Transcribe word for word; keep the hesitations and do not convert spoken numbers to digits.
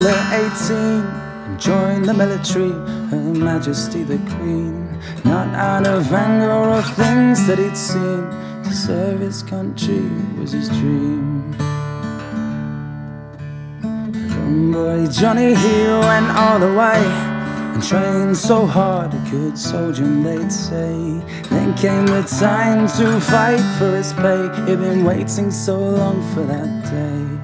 eighteen and joined the military, Her Majesty the Queen, not out of anger or things that he'd seen. To serve his country was his dream. Young boy Johnny, he went all the way and trained so hard, a good soldier they'd say. Then came the time to fight for his pay. He'd been waiting so long for that day.